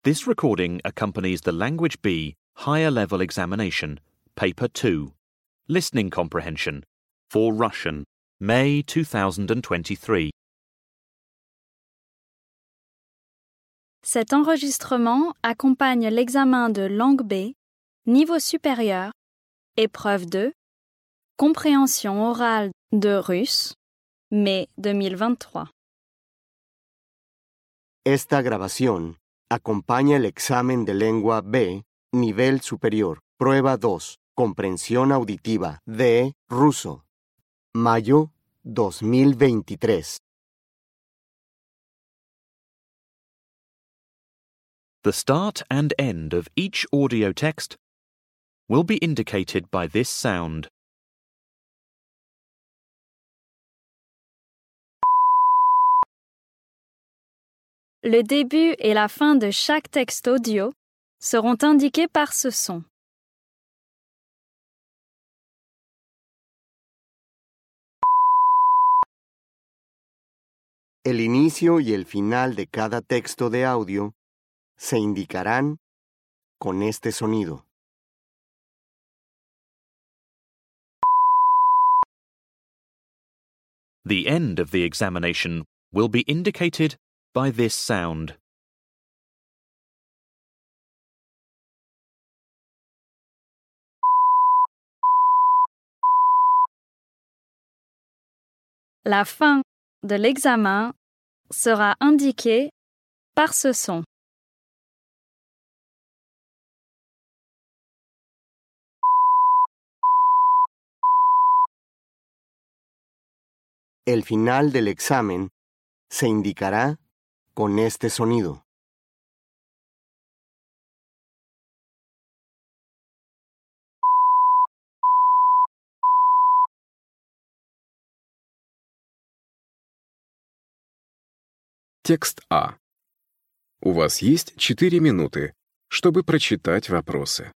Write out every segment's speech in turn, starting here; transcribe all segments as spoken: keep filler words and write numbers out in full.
This recording accompanies the Language B Higher Level Examination, Paper two, Listening Comprehension, for Russian, May two thousand twenty-three. Cet enregistrement accompagne l'examen de langue B, niveau supérieur, épreuve deux, compréhension orale de russe, mai deux mille vingt-trois. Esta grabación acompaña el examen de lengua B, nivel superior, prueba dos, comprensión auditiva de ruso, mayo dos mil veintitrés. The start and end of each audio text will be indicated by this sound. Le début et la fin de chaque texte audio seront indiqués par ce son. El inicio y el final de cada texto de audio se indicarán con este sonido. The end of the examination will be indicated by this sound. La fin de l'examen sera indiquée par ce son. El final del examen se indicará con este sonido. Текст А. У вас есть четыре минуты, чтобы прочитать вопросы.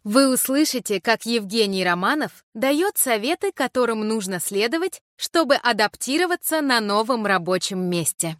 Вы услышите, как Евгений Романов дает советы, которым нужно следовать, чтобы адаптироваться на новом рабочем месте.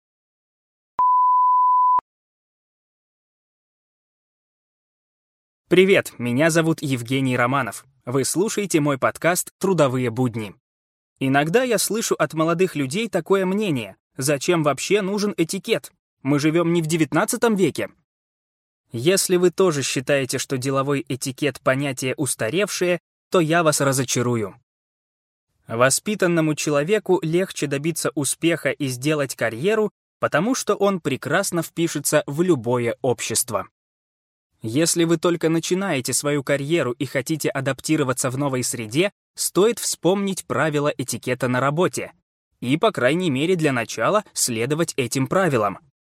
Привет, меня зовут Евгений Романов. Вы слушаете мой подкаст «Трудовые будни». Иногда я слышу от молодых людей такое мнение: зачем вообще нужен этикет? Мы живем не в девятнадцатом веке. Если вы тоже считаете, что деловой этикет — понятие устаревшее, то я вас разочарую. Воспитанному человеку легче добиться успеха и сделать карьеру, потому что он прекрасно впишется в любое общество. Если вы только начинаете свою карьеру и хотите адаптироваться в новой среде, стоит вспомнить правила этикета на работе и, по крайней мере, для начала следовать этим правилам.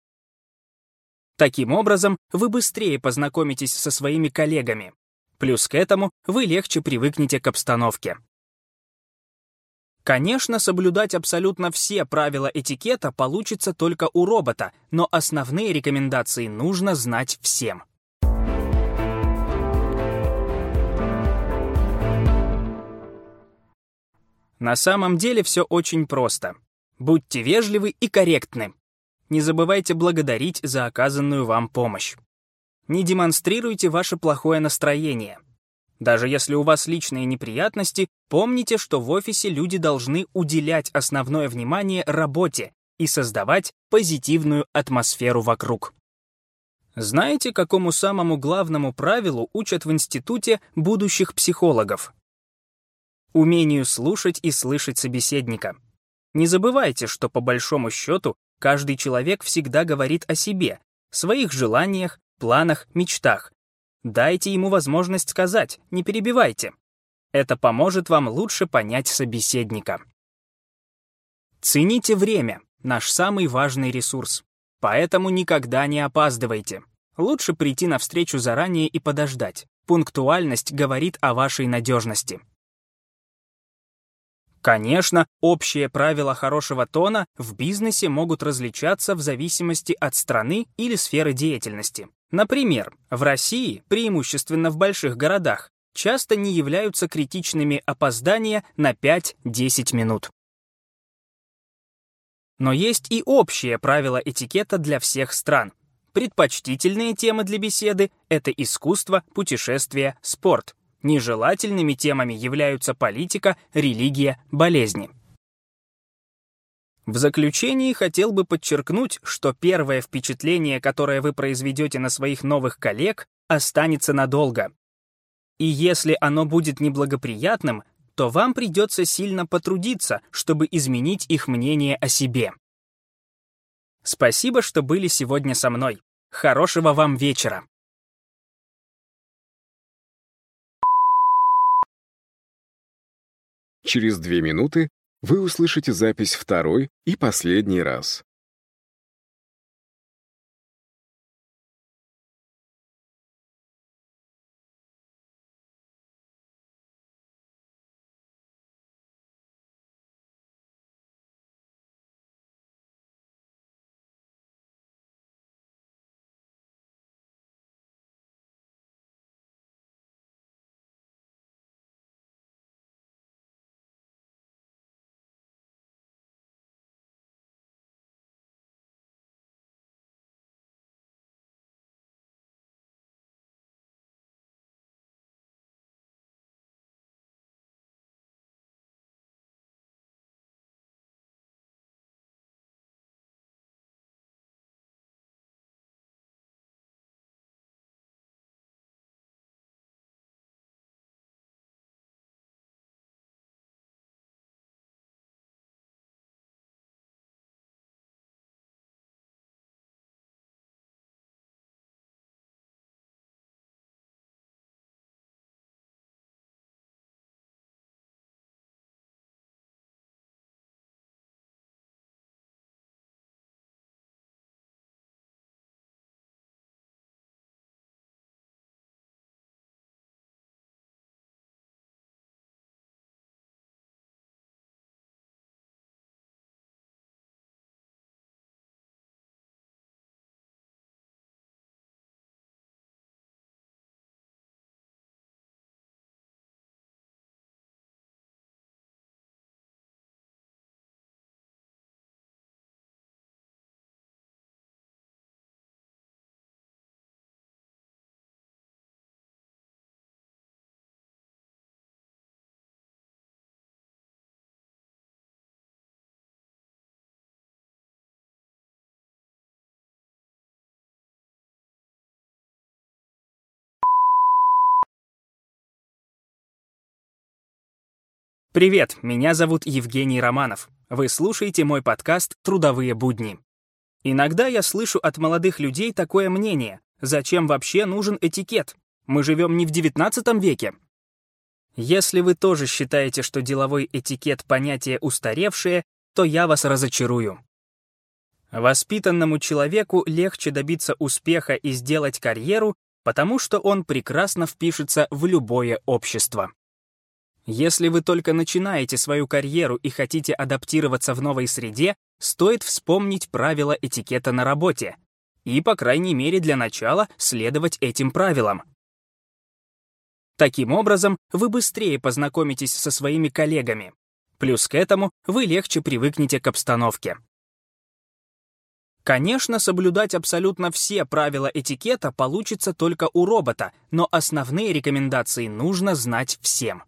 Таким образом, вы быстрее познакомитесь со своими коллегами. Плюс к этому вы легче привыкнете к обстановке. Конечно, соблюдать абсолютно все правила этикета получится только у робота, но основные рекомендации нужно знать всем. На самом деле все очень просто. Будьте вежливы и корректны. Не забывайте благодарить за оказанную вам помощь. Не демонстрируйте ваше плохое настроение. Даже если у вас личные неприятности, помните, что в офисе люди должны уделять основное внимание работе и создавать позитивную атмосферу вокруг. Знаете, какому самому главному правилу учат в институте будущих психологов? Умению слушать и слышать собеседника. Не забывайте, что по большому счету каждый человек всегда говорит о себе, своих желаниях, планах, мечтах. Дайте ему возможность сказать, не перебивайте. Это поможет вам лучше понять собеседника. Цените время, наш самый важный ресурс. Поэтому никогда не опаздывайте. Лучше прийти на встречу заранее и подождать. Пунктуальность говорит о вашей надежности. Конечно, общие правила хорошего тона в бизнесе могут различаться в зависимости от страны или сферы деятельности. Например, в России, преимущественно в больших городах, часто не являются критичными опоздания на пять-десять минут. Но есть и общие правила этикета для всех стран. Предпочтительные темы для беседы — это искусство, путешествия, спорт. Нежелательными темами являются политика, религия, болезни. В заключении хотел бы подчеркнуть, что первое впечатление, которое вы произведете на своих новых коллег, останется надолго. И если оно будет неблагоприятным, то вам придется сильно потрудиться, чтобы изменить их мнение о себе. Спасибо, что были сегодня со мной. Хорошего вам вечера! Через две минуты вы услышите запись второй и последний раз. Привет, меня зовут Евгений Романов. Вы слушаете мой подкаст «Трудовые будни». Иногда я слышу от молодых людей такое мнение: зачем вообще нужен этикет? Мы живем не в девятнадцатом веке. Если вы тоже считаете, что деловой этикет — понятие устаревшее, то я вас разочарую. Воспитанному человеку легче добиться успеха и сделать карьеру, потому что он прекрасно впишется в любое общество. Если вы только начинаете свою карьеру и хотите адаптироваться в новой среде, стоит вспомнить правила этикета на работе и, по крайней мере, для начала следовать этим правилам. Таким образом, вы быстрее познакомитесь со своими коллегами. Плюс к этому вы легче привыкнете к обстановке. Конечно, соблюдать абсолютно все правила этикета получится только у робота, но основные рекомендации нужно знать всем.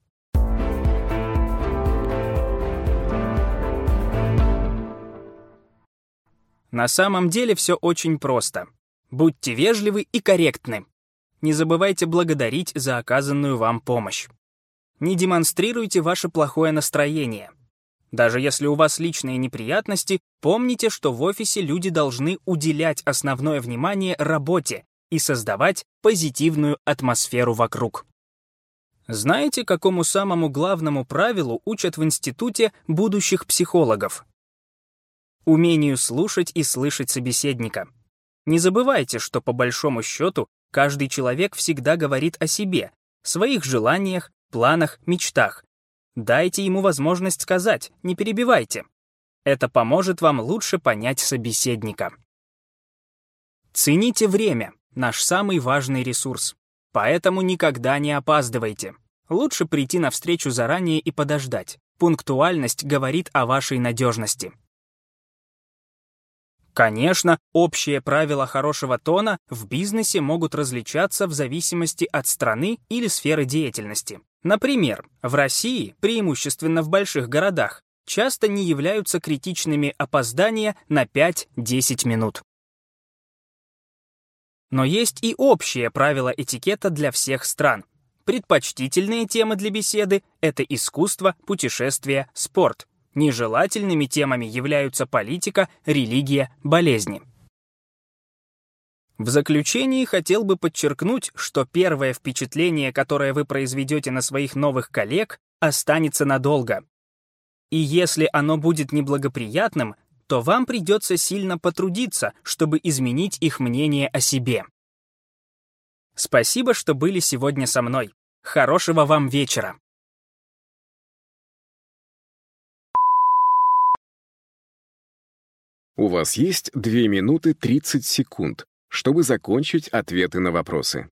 На самом деле все очень просто. Будьте вежливы и корректны. Не забывайте благодарить за оказанную вам помощь. Не демонстрируйте ваше плохое настроение. Даже если у вас личные неприятности, помните, что в офисе люди должны уделять основное внимание работе и создавать позитивную атмосферу вокруг. Знаете, какому самому главному правилу учат в институте будущих психологов? Умению слушать и слышать собеседника. Не забывайте, что по большому счету каждый человек всегда говорит о себе, своих желаниях, планах, мечтах. Дайте ему возможность сказать, не перебивайте. Это поможет вам лучше понять собеседника. Цените время, наш самый важный ресурс. Поэтому никогда не опаздывайте. Лучше прийти на встречу заранее и подождать. Пунктуальность говорит о вашей надежности. Конечно, общие правила хорошего тона в бизнесе могут различаться в зависимости от страны или сферы деятельности. Например, в России, преимущественно в больших городах, часто не являются критичными опоздания на пять-десять минут. Но есть и общие правила этикета для всех стран. Предпочтительные темы для беседы — это искусство, путешествия, спорт. Нежелательными темами являются политика, религия, болезни. В заключении хотел бы подчеркнуть, что первое впечатление, которое вы произведете на своих новых коллег, останется надолго. И если оно будет неблагоприятным, то вам придется сильно потрудиться, чтобы изменить их мнение о себе. Спасибо, что были сегодня со мной. Хорошего вам вечера! У вас есть две минуты тридцать секунд, чтобы закончить ответы на вопросы.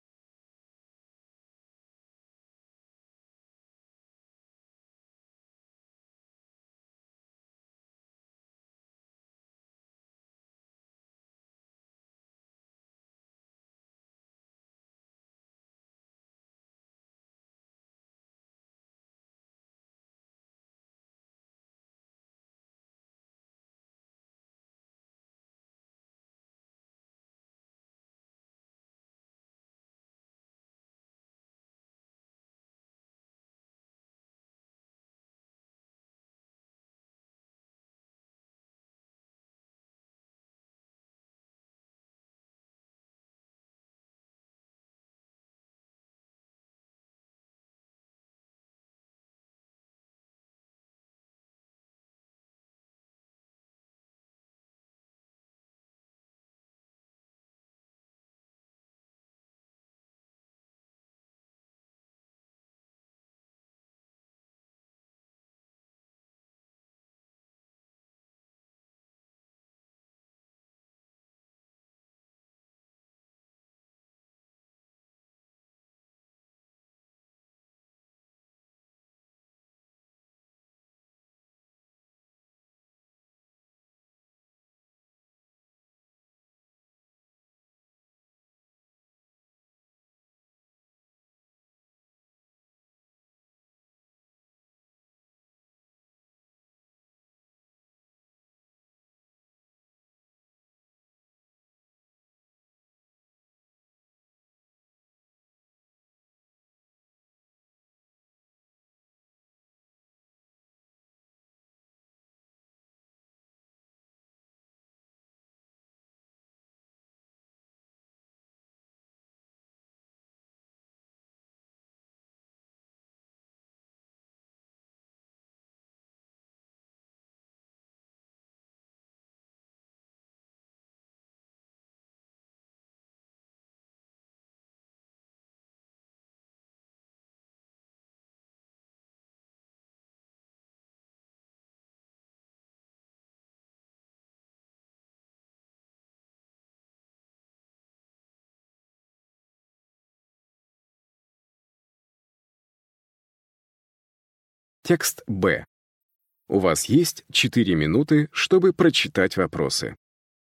Текст Б. У вас есть четыре минуты, чтобы прочитать вопросы.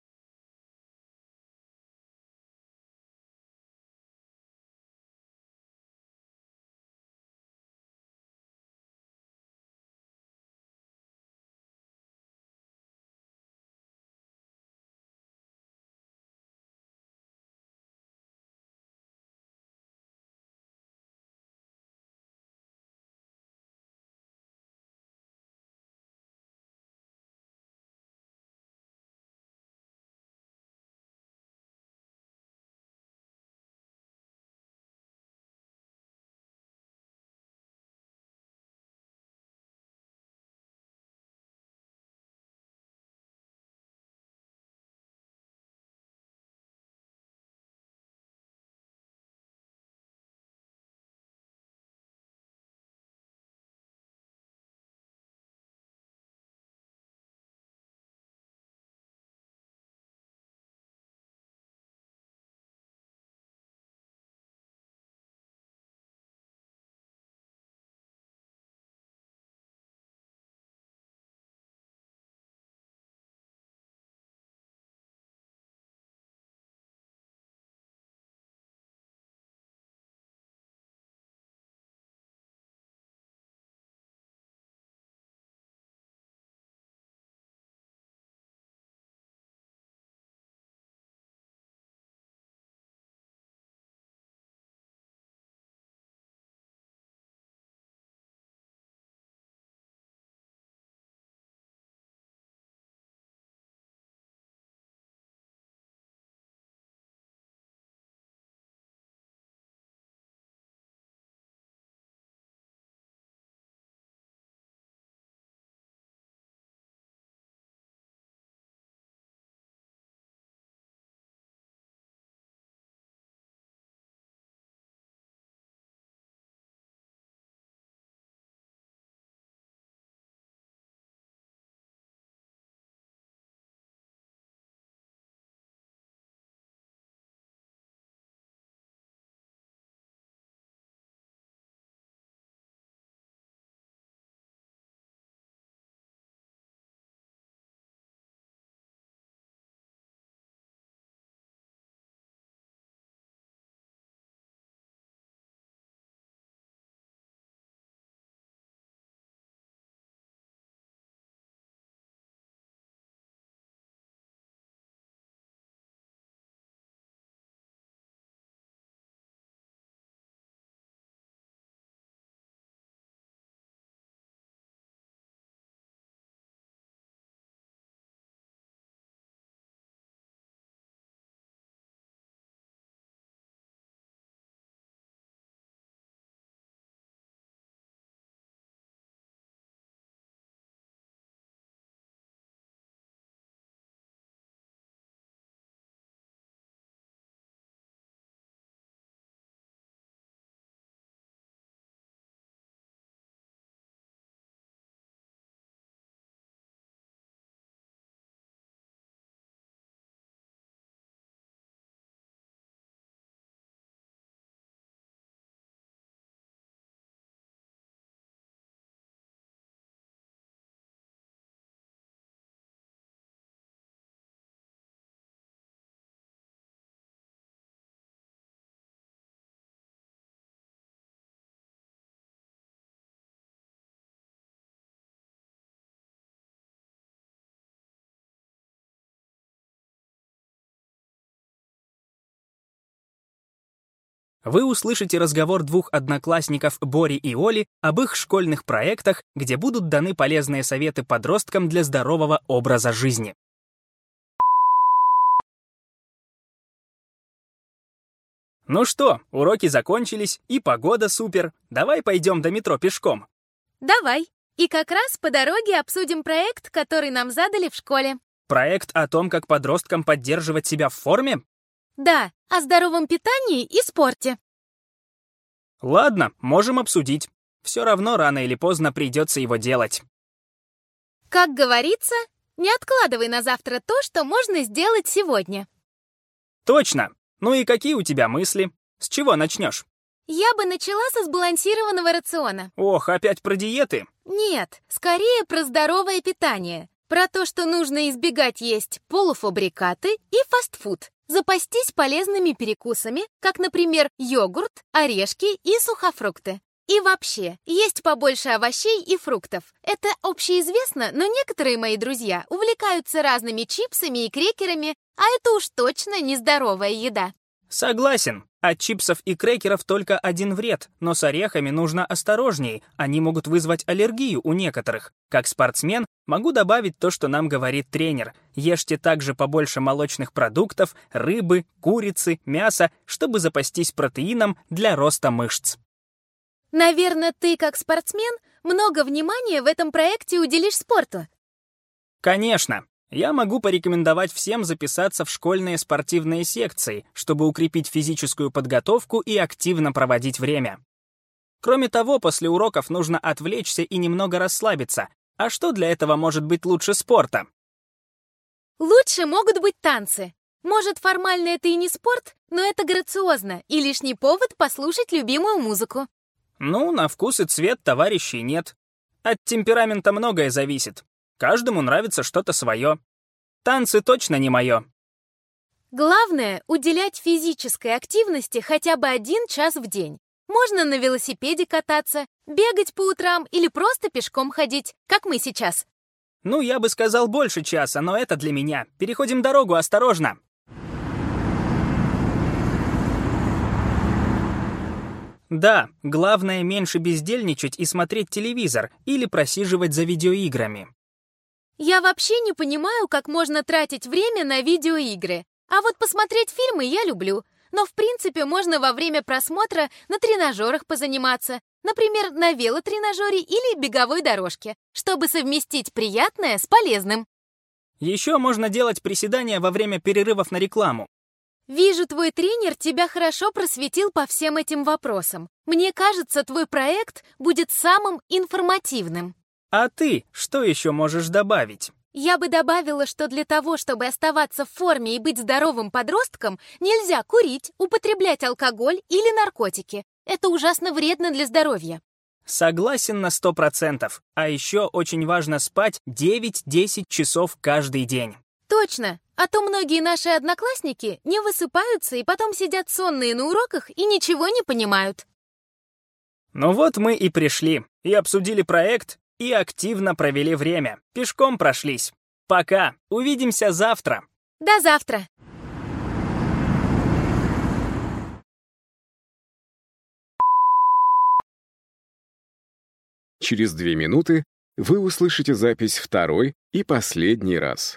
Вы услышите разговор двух одноклассников Бори и Оли об их школьных проектах, где будут даны полезные советы подросткам для здорового образа жизни. Ну что, уроки закончились, и погода супер. Давай пойдем до метро пешком. Давай. И как раз по дороге обсудим проект, который нам задали в школе. Проект о том, как подросткам поддерживать себя в форме? Да, о здоровом питании и спорте. Ладно, можем обсудить. Все равно рано или поздно придется его делать. Как говорится, не откладывай на завтра то, что можно сделать сегодня. Точно. Ну и какие у тебя мысли? С чего начнешь? Я бы начала со сбалансированного рациона. Ох, опять про диеты? Нет, скорее про здоровое питание. Про то, что нужно избегать есть полуфабрикаты и фастфуд. Запастись полезными перекусами, как, например, йогурт, орешки и сухофрукты. И вообще, есть побольше овощей и фруктов. Это общеизвестно, но некоторые мои друзья увлекаются разными чипсами и крекерами, а это уж точно нездоровая еда. Согласен. От чипсов и крекеров только один вред, но с орехами нужно осторожней, они могут вызвать аллергию у некоторых. Как спортсмен могу добавить то, что нам говорит тренер. Ешьте также побольше молочных продуктов, рыбы, курицы, мяса, чтобы запастись протеином для роста мышц. Наверное, ты, как спортсмен, много внимания в этом проекте уделишь спорту. Конечно. Я могу порекомендовать всем записаться в школьные спортивные секции, чтобы укрепить физическую подготовку и активно проводить время. Кроме того, после уроков нужно отвлечься и немного расслабиться. А что для этого может быть лучше спорта? Лучше могут быть танцы. Может, формально это и не спорт, но это грациозно и лишний повод послушать любимую музыку. Ну, на вкус и цвет товарищей нет. От темперамента многое зависит. Каждому нравится что-то свое. Танцы точно не мое. Главное — уделять физической активности хотя бы один час в день. Можно на велосипеде кататься, бегать по утрам или просто пешком ходить, как мы сейчас. Ну, я бы сказал больше часа, но это для меня. Переходим дорогу, осторожно. Да, главное меньше бездельничать и смотреть телевизор или просиживать за видеоиграми. Я вообще не понимаю, как можно тратить время на видеоигры. А вот посмотреть фильмы я люблю. Но в принципе можно во время просмотра на тренажерах позаниматься. Например, на велотренажере или беговой дорожке, чтобы совместить приятное с полезным. Еще можно делать приседания во время перерывов на рекламу. Вижу, твой тренер тебя хорошо просветил по всем этим вопросам. Мне кажется, твой проект будет самым информативным. А ты что еще можешь добавить? Я бы добавила, что для того, чтобы оставаться в форме и быть здоровым подростком, нельзя курить, употреблять алкоголь или наркотики. Это ужасно вредно для здоровья. Согласен на сто процентов. А еще очень важно спать девять-десять часов каждый день. Точно. А то многие наши одноклассники не высыпаются и потом сидят сонные на уроках и ничего не понимают. Ну вот мы и пришли, и обсудили проект, и активно провели время. Пешком прошлись. Пока. Увидимся завтра. До завтра. Через две минуты вы услышите запись второй и последний раз.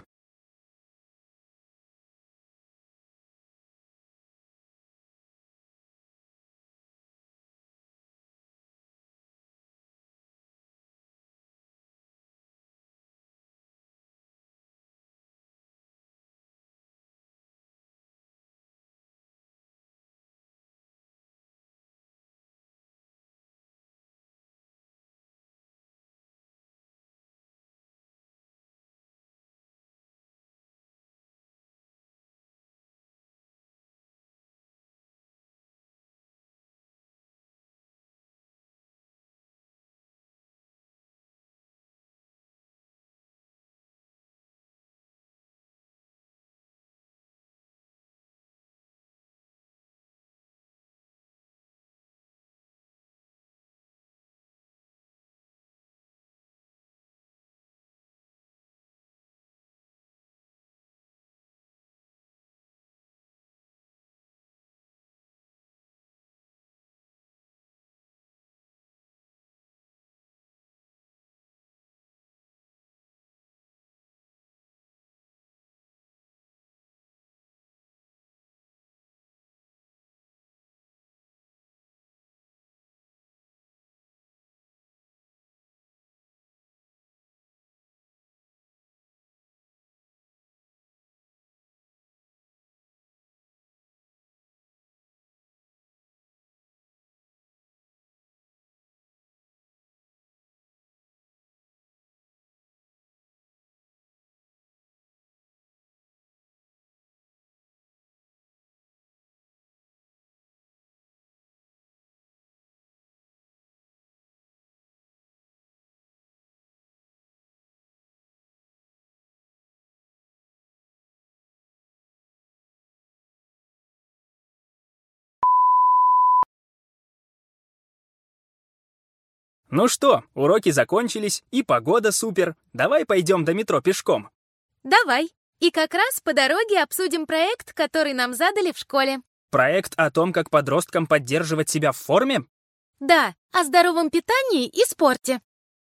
Ну что, уроки закончились, и погода супер. Давай пойдем до метро пешком. Давай. И как раз по дороге обсудим проект, который нам задали в школе. Проект о том, как подросткам поддерживать себя в форме? Да, о здоровом питании и спорте.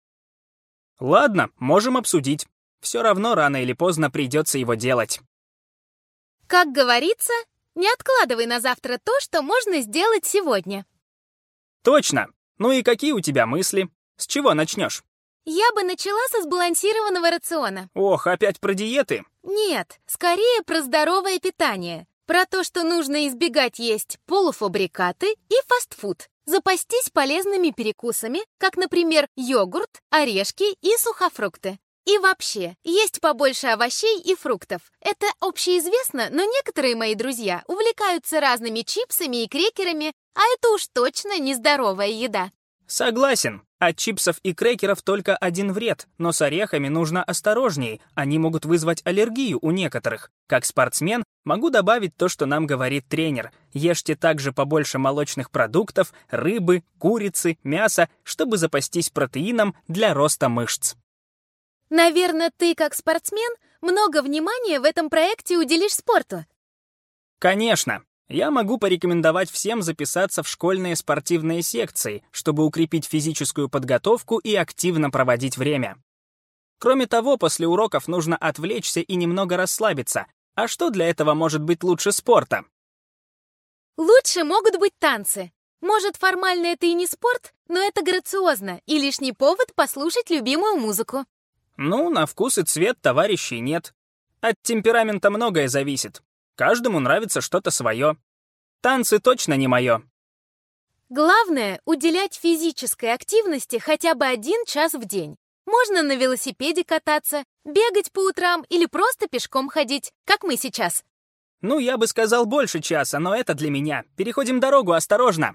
Ладно, можем обсудить. Все равно рано или поздно придется его делать. Как говорится, не откладывай на завтра то, что можно сделать сегодня. Точно. Ну и какие у тебя мысли? С чего начнешь? Я бы начала со сбалансированного рациона. Ох, опять про диеты? Нет, скорее про здоровое питание. Про то, что нужно избегать есть полуфабрикаты и фастфуд. Запастись полезными перекусами, как, например, йогурт, орешки и сухофрукты. И вообще, есть побольше овощей и фруктов. Это общеизвестно, но некоторые мои друзья увлекаются разными чипсами и крекерами, а это уж точно нездоровая еда. Согласен. От чипсов и крекеров только один вред, но с орехами нужно осторожней, они могут вызвать аллергию у некоторых. Как спортсмен могу добавить то, что нам говорит тренер. Ешьте также побольше молочных продуктов, рыбы, курицы, мяса, чтобы запастись протеином для роста мышц. Наверное, ты, как спортсмен, много внимания в этом проекте уделишь спорту. Конечно. Я могу порекомендовать всем записаться в школьные спортивные секции, чтобы укрепить физическую подготовку и активно проводить время. Кроме того, после уроков нужно отвлечься и немного расслабиться. А что для этого может быть лучше спорта? Лучше могут быть танцы. Может, формально это и не спорт, но это грациозно и лишний повод послушать любимую музыку. Ну, на вкус и цвет товарищей нет. От темперамента многое зависит. Каждому нравится что-то свое. Танцы точно не мое. Главное — уделять физической активности хотя бы один час в день. Можно на велосипеде кататься, бегать по утрам или просто пешком ходить, как мы сейчас. Ну, я бы сказал больше часа, но это для меня. Переходим дорогу, осторожно.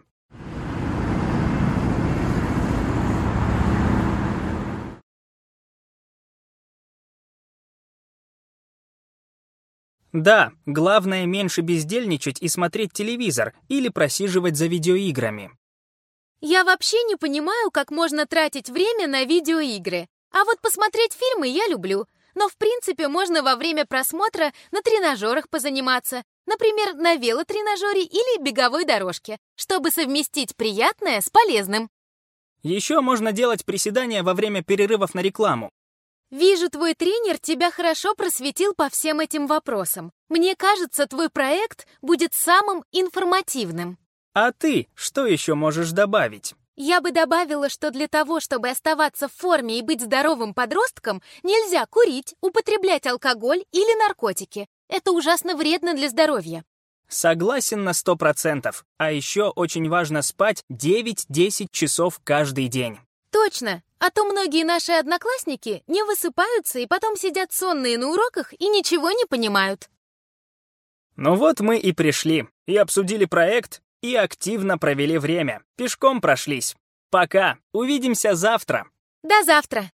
Да, главное меньше бездельничать и смотреть телевизор или просиживать за видеоиграми. Я вообще не понимаю, как можно тратить время на видеоигры. А вот посмотреть фильмы я люблю. Но в принципе можно во время просмотра на тренажерах позаниматься. Например, на велотренажере или беговой дорожке, чтобы совместить приятное с полезным. Еще можно делать приседания во время перерывов на рекламу. Вижу, твой тренер тебя хорошо просветил по всем этим вопросам. Мне кажется, твой проект будет самым информативным. А ты что еще можешь добавить? Я бы добавила, что для того, чтобы оставаться в форме и быть здоровым подростком, нельзя курить, употреблять алкоголь или наркотики. Это ужасно вредно для здоровья. Согласен на сто процентов. А еще очень важно спать девять-десять часов каждый день. Точно. А то многие наши одноклассники не высыпаются и потом сидят сонные на уроках и ничего не понимают. Ну вот мы и пришли, и обсудили проект, и активно провели время. Пешком прошлись. Пока. Увидимся завтра. До завтра.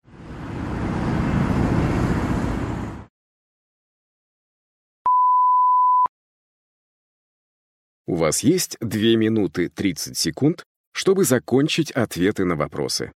У вас есть две минуты тридцать секунд, чтобы закончить ответы на вопросы.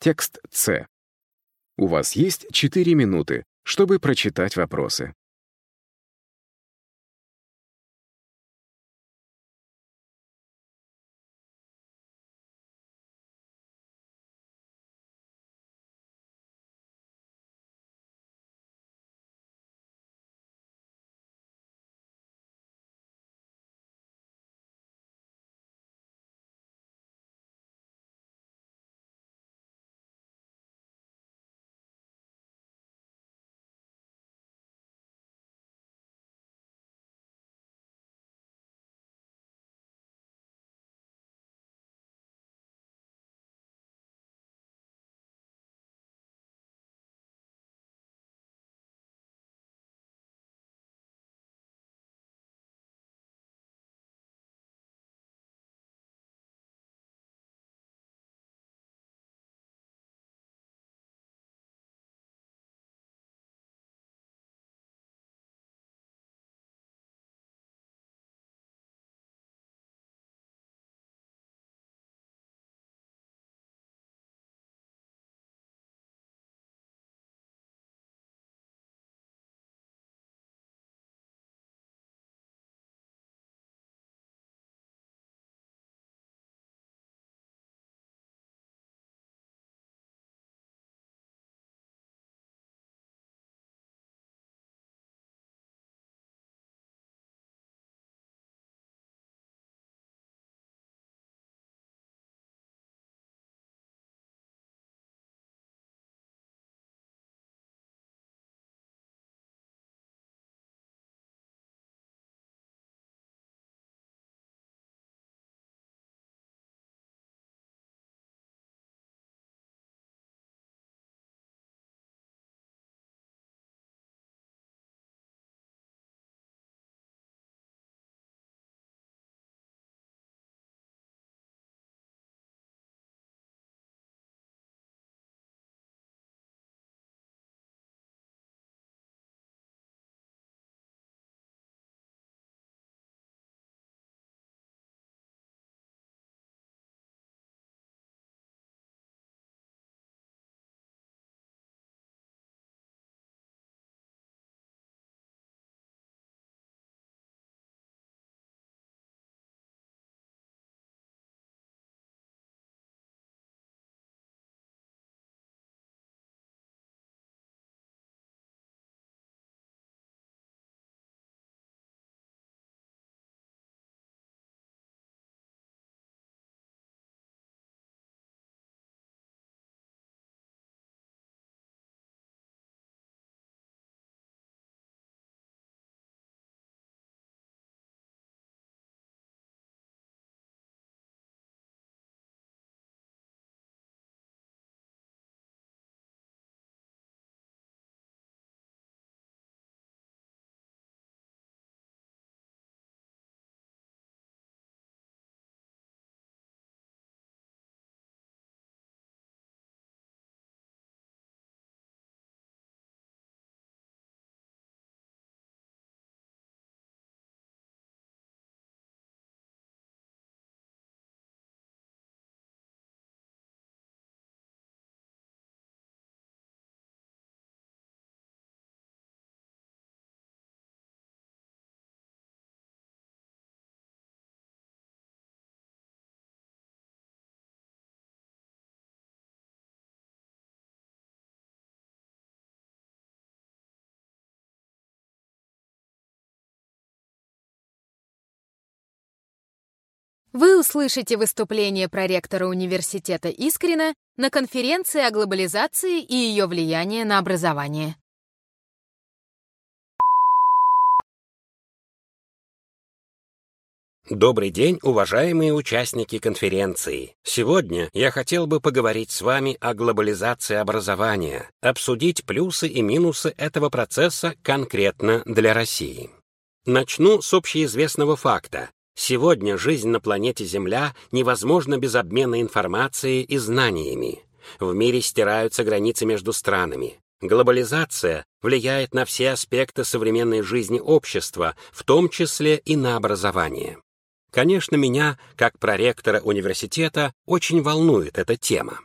Текст С. У вас есть четыре минуты, чтобы прочитать вопросы. Вы услышите выступление проректора университета Искрина на конференции о глобализации и ее влиянии на образование. Добрый день, уважаемые участники конференции. Сегодня я хотел бы поговорить с вами о глобализации образования, обсудить плюсы и минусы этого процесса конкретно для России. Начну с общеизвестного факта. Сегодня жизнь на планете Земля невозможна без обмена информацией и знаниями. В мире стираются границы между странами. Глобализация влияет на все аспекты современной жизни общества, в том числе и на образование. Конечно, меня, как проректора университета, очень волнует эта тема.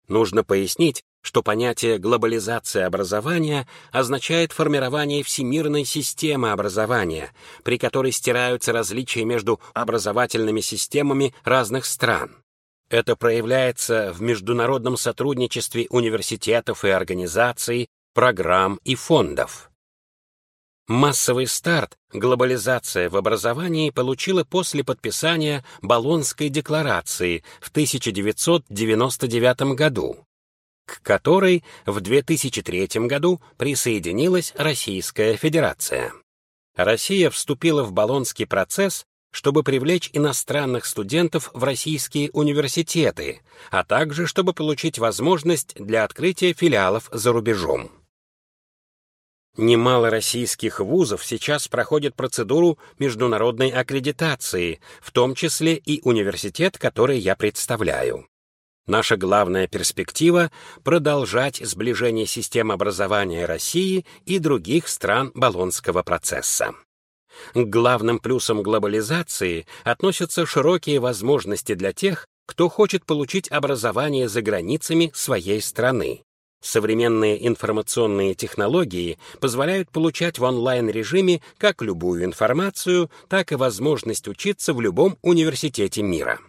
Нужно пояснить, что понятие глобализация образования означает формирование всемирной системы образования, при которой стираются различия между образовательными системами разных стран. Это проявляется в международном сотрудничестве университетов и организаций, программ и фондов. Массовый старт глобализация в образовании получила после подписания Болонской декларации в тысяча девятьсот девяносто девятом году, к которой в две тысячи третьем году присоединилась Российская Федерация. Россия вступила в Болонский процесс, чтобы привлечь иностранных студентов в российские университеты, а также чтобы получить возможность для открытия филиалов за рубежом. Немало российских вузов сейчас проходят процедуру международной аккредитации, в том числе и университет, который я представляю. Наша главная перспектива — продолжать сближение систем образования России и других стран Болонского процесса. К главным плюсам глобализации относятся широкие возможности для тех, кто хочет получить образование за границами своей страны. Современные информационные технологии позволяют получать в онлайн-режиме как любую информацию, так и возможность учиться в любом университете мира.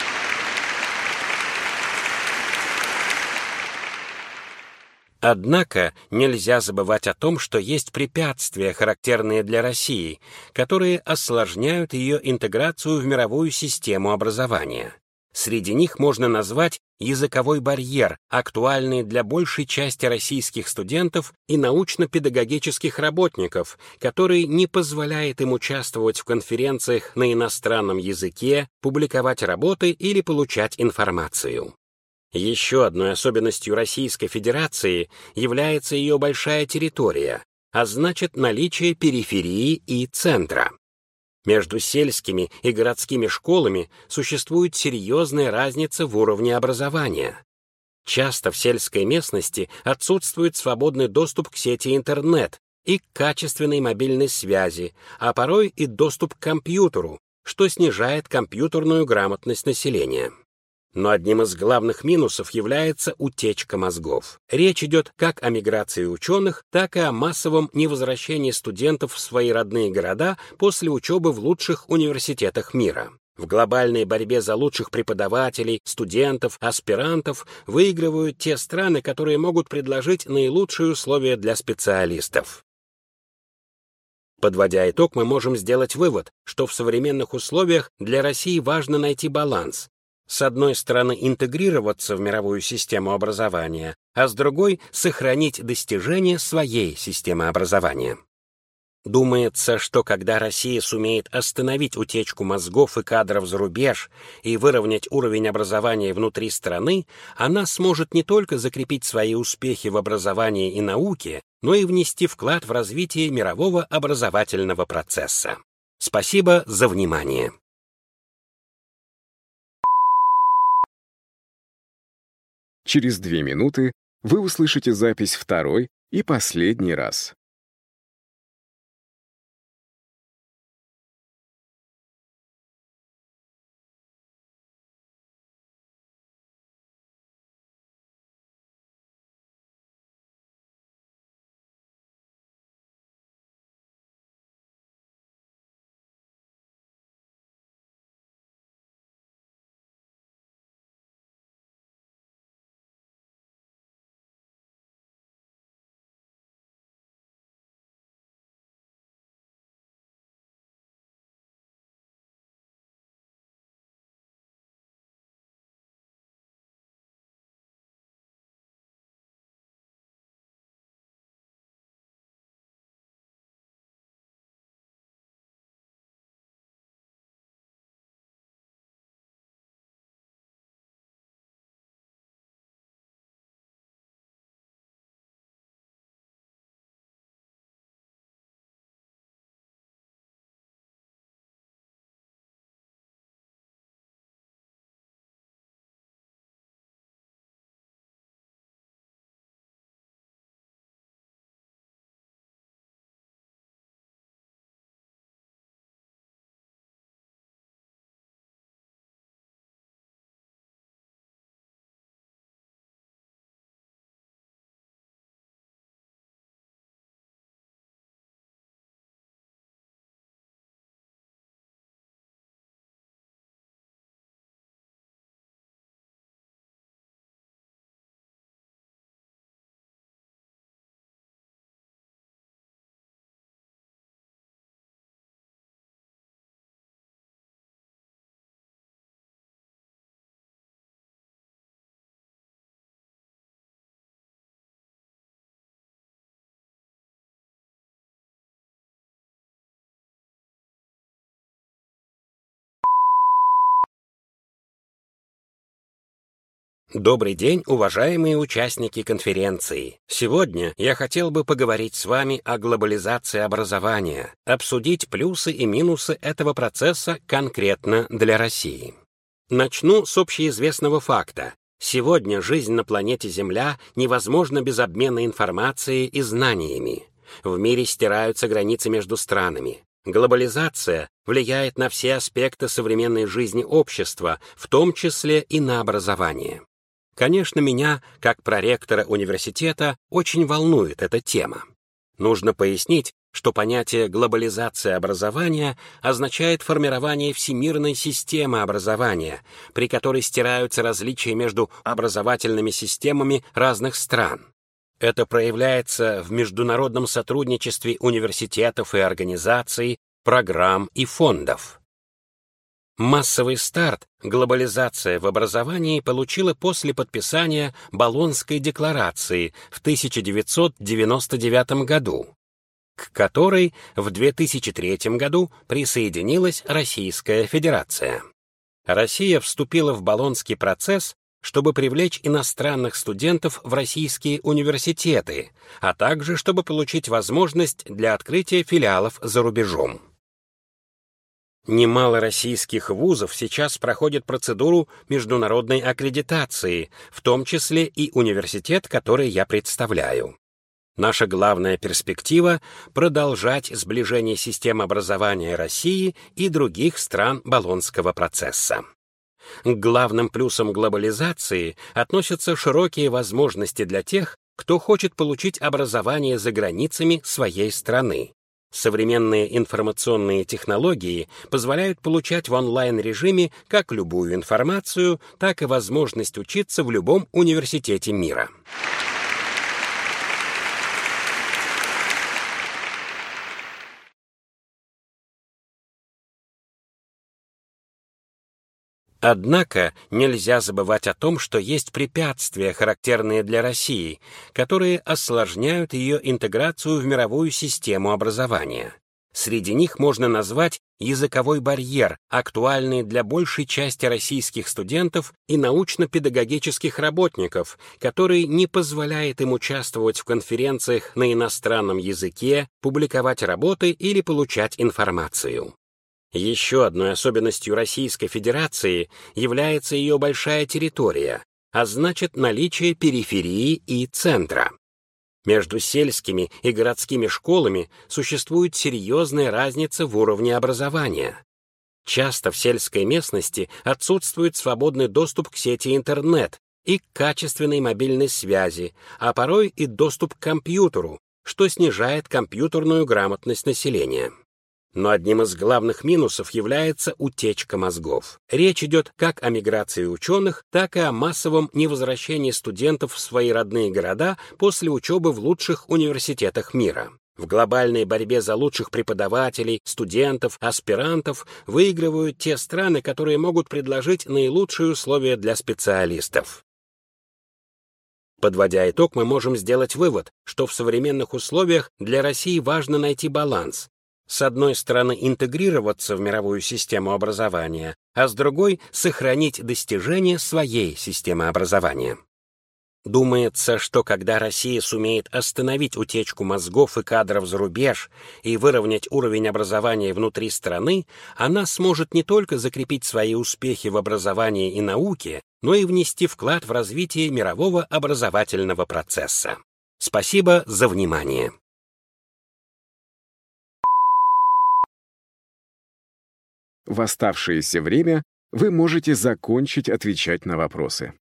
Однако нельзя забывать о том, что есть препятствия, характерные для России, которые осложняют ее интеграцию в мировую систему образования. Среди них можно назвать языковой барьер, актуальный для большей части российских студентов и научно-педагогических работников, который не позволяет им участвовать в конференциях на иностранном языке, публиковать работы или получать информацию. Еще одной особенностью Российской Федерации является ее большая территория, а значит наличие периферии и центра. Между сельскими и городскими школами существует серьезная разница в уровне образования. Часто в сельской местности отсутствует свободный доступ к сети интернет и к качественной мобильной связи, а порой и доступ к компьютеру, что снижает компьютерную грамотность населения. Но одним из главных минусов является утечка мозгов. Речь идет как о миграции ученых, так и о массовом невозвращении студентов в свои родные города после учебы в лучших университетах мира. В глобальной борьбе за лучших преподавателей, студентов, аспирантов выигрывают те страны, которые могут предложить наилучшие условия для специалистов. Подводя итог, мы можем сделать вывод, что в современных условиях для России важно найти баланс. С одной стороны, интегрироваться в мировую систему образования, а с другой — сохранить достижения своей системы образования. Думается, что когда Россия сумеет остановить утечку мозгов и кадров за рубеж и выровнять уровень образования внутри страны, она сможет не только закрепить свои успехи в образовании и науке, но и внести вклад в развитие мирового образовательного процесса. Спасибо за внимание. Через две минуты вы услышите запись второй и последний раз. Добрый день, уважаемые участники конференции. Сегодня я хотел бы поговорить с вами о глобализации образования, обсудить плюсы и минусы этого процесса конкретно для России. Начну с общеизвестного факта. Сегодня жизнь на планете Земля невозможна без обмена информацией и знаниями. В мире стираются границы между странами. Глобализация влияет на все аспекты современной жизни общества, в том числе и на образование. Конечно, меня, как проректора университета, очень волнует эта тема. Нужно пояснить, что понятие глобализация образования означает формирование всемирной системы образования, при которой стираются различия между образовательными системами разных стран. Это проявляется в международном сотрудничестве университетов и организаций, программ и фондов. Массовый старт глобализация в образовании получила после подписания Болонской декларации в тысяча девятьсот девяносто девятом году, к которой в две тысячи третьем году присоединилась Российская Федерация. Россия вступила в Болонский процесс, чтобы привлечь иностранных студентов в российские университеты, а также чтобы получить возможность для открытия филиалов за рубежом. Немало российских вузов сейчас проходят процедуру международной аккредитации, в том числе и университет, который я представляю. Наша главная перспектива — продолжать сближение систем образования России и других стран Болонского процесса. К главным плюсам глобализации относятся широкие возможности для тех, кто хочет получить образование за границами своей страны. Современные информационные технологии позволяют получать в онлайн-режиме как любую информацию, так и возможность учиться в любом университете мира. Однако нельзя забывать о том, что есть препятствия, характерные для России, которые осложняют ее интеграцию в мировую систему образования. Среди них можно назвать языковой барьер, актуальный для большей части российских студентов и научно-педагогических работников, который не позволяет им участвовать в конференциях на иностранном языке, публиковать работы или получать информацию. Еще одной особенностью Российской Федерации является ее большая территория, а значит наличие периферии и центра. Между сельскими и городскими школами существует серьезная разница в уровне образования. Часто в сельской местности отсутствует свободный доступ к сети интернет и к качественной мобильной связи, а порой и доступ к компьютеру, что снижает компьютерную грамотность населения. Но одним из главных минусов является утечка мозгов. Речь идет как о миграции ученых, так и о массовом невозвращении студентов в свои родные города после учебы в лучших университетах мира. В глобальной борьбе за лучших преподавателей, студентов, аспирантов выигрывают те страны, которые могут предложить наилучшие условия для специалистов. Подводя итог, мы можем сделать вывод, что в современных условиях для России важно найти баланс. С одной стороны, интегрироваться в мировую систему образования, а с другой — сохранить достижения своей системы образования. Думается, что когда Россия сумеет остановить утечку мозгов и кадров за рубеж и выровнять уровень образования внутри страны, она сможет не только закрепить свои успехи в образовании и науке, но и внести вклад в развитие мирового образовательного процесса. Спасибо за внимание. В оставшееся время вы можете закончить отвечать на вопросы.